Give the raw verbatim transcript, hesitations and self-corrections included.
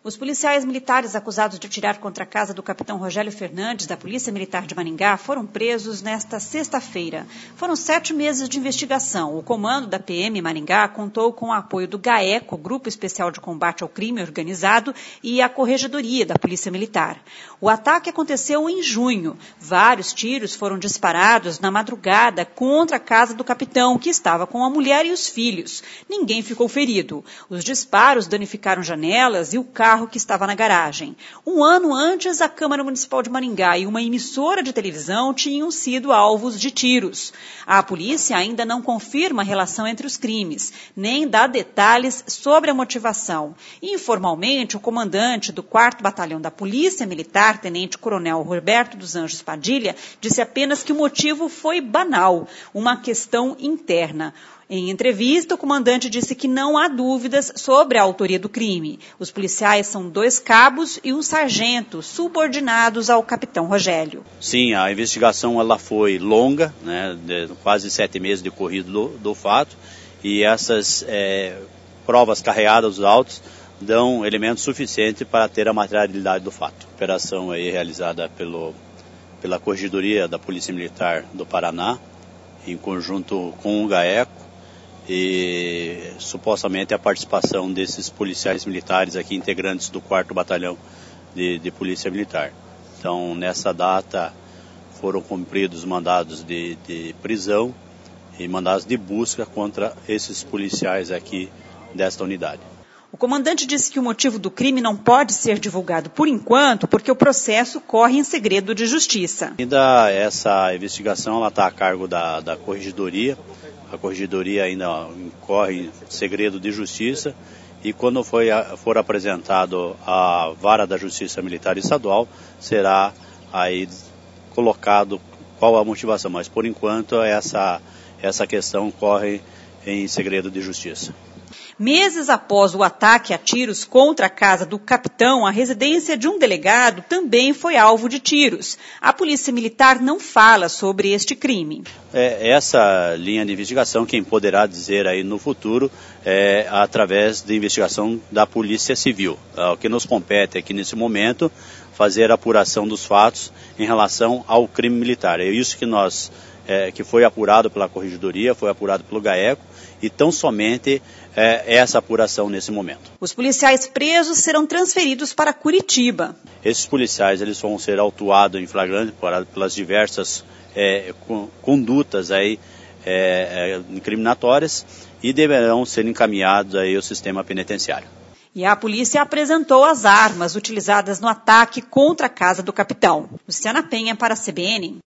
Os policiais militares acusados de atirar contra a casa do capitão Rogélio Fernandes, da Polícia Militar de Maringá, foram presos nesta sexta-feira. Foram sete meses de investigação. O comando da P M Maringá contou com o apoio do GAECO, Grupo Especial de Combate ao Crime Organizado, e a Corregedoria da Polícia Militar. O ataque aconteceu em junho. Vários tiros foram disparados na madrugada contra a casa do capitão, que estava com a mulher e os filhos. Ninguém ficou ferido. Os disparos danificaram janelas e o carro que estava na garagem. Um ano antes, a Câmara Municipal de Maringá e uma emissora de televisão tinham sido alvos de tiros. A polícia ainda não confirma a relação entre os crimes, nem dá detalhes sobre a motivação. Informalmente, o comandante do quarto Batalhão da Polícia Militar, Tenente Coronel Roberto dos Anjos Padilha, disse apenas que o motivo foi banal, uma questão interna. Em entrevista, o comandante disse que não há dúvidas sobre a autoria do crime. Os policiais são dois cabos e um sargento, subordinados ao capitão Rogélio. Sim, a investigação ela foi longa, né, de quase sete meses de corrido do, do fato, e essas é, provas carreadas dos autos dão elementos suficientes para ter a materialidade do fato. A operação aí realizada pelo, pela Corregedoria da Polícia Militar do Paraná, em conjunto com o GAECO, e supostamente a participação desses policiais militares aqui, integrantes do quarto Batalhão de, de Polícia Militar. Então, nessa data, foram cumpridos mandados de, de prisão e mandados de busca contra esses policiais aqui desta unidade. O comandante disse que o motivo do crime não pode ser divulgado por enquanto, porque o processo corre em segredo de justiça. Ainda essa investigação está a cargo da, da Corregedoria. A Corregedoria ainda corre em segredo de justiça e quando foi, for apresentado a vara da Justiça Militar Estadual, será aí colocado qual a motivação. Mas por enquanto essa, essa questão corre em segredo de justiça. Meses após o ataque a tiros contra a casa do capitão, a residência de um delegado também foi alvo de tiros. A Polícia Militar não fala sobre este crime. É, essa linha de investigação, quem poderá dizer aí no futuro, é através da investigação da Polícia Civil. O que nos compete aqui nesse momento, fazer a apuração dos fatos em relação ao crime militar. É isso que nós, é, que foi apurado pela Corregedoria, foi apurado pelo GAECO, e tão somente é, essa apuração nesse momento. Os policiais presos serão transferidos para Curitiba. Esses policiais eles vão ser autuados em flagrante pelas diversas é, condutas aí, é, é, incriminatórias e deverão ser encaminhados aí ao sistema penitenciário. E a polícia apresentou as armas utilizadas no ataque contra a casa do capitão. Luciana Penha para a C B N.